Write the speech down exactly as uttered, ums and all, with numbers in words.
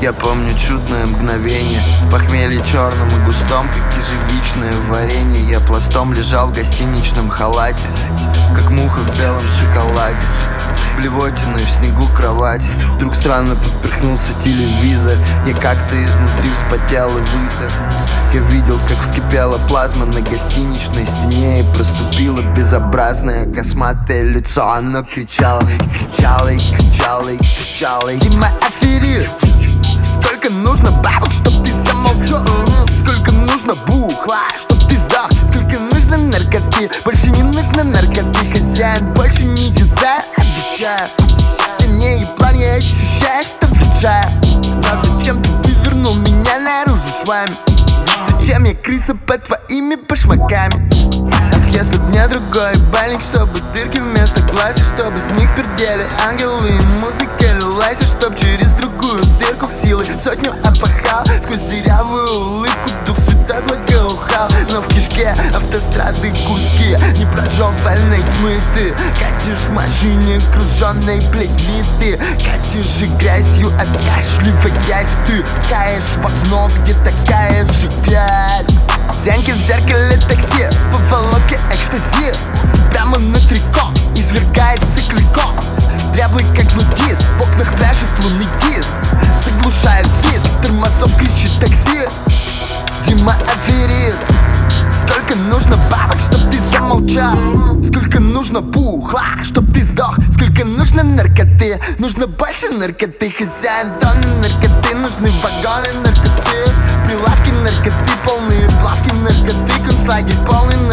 Я помню чудное мгновение в похмелье черном и густом, как ежевичное варенье. Я пластом лежал в гостиничном халате, как муха в белом шоколаде, блевотиной в снегу кровати. Вдруг странно подперхнулся телевизор. Я как-то изнутри вспотел и высох. Я видел, как вскипела плазма на гостиничной стене, и проступило безобразное косматое лицо. Оно кричало, и кричало, и кричало, и кричало: Дима, аферист! Сколько нужно бабок, чтоб ты замолчал? Сколько нужно бухла, чтоб ты сдох? Сколько нужно наркоты? Больше не нужно наркоты, хозяин, больше не юзай, обещаю. Я не еблан, я ощущаю, что ветшаю. Но зачем ты вывернул меня наружу швами? Зачем я крыса под твоими башмаками? Ах, если б мне другой бальник, чтобы дырки вместо глаз, и чтобы с них пердели ангелы, и музыка лилась, и чтоб через другую дырку силы сотню опахал. Сквозь дырявую улыбку дух святой благоухал. Но в кишке автострады куски непрожеванной тьмы. Ты катишь в машине, окруженной плетьми. Ты катишь и грязью, откашливаясь. Ты каешь в окно, где такая же грязь. Зяньки в зеркале такси, поволоки экстази. Прямо на трико извергается клико. Дряблый как нудист, в окнах пляшет лунный диск. Заглушает визг, тормозом кричит таксист. Дима, аферист! Сколько нужно бабок, чтоб ты замолчал? Сколько нужно бухла, чтоб ты сдох? Сколько нужно наркоты? Нужно больше наркоты, хозяин, тонны наркоты. Нужны вагоны наркоты, прилавки наркоты, полные плавки наркоты, концлагерь полный наркоты.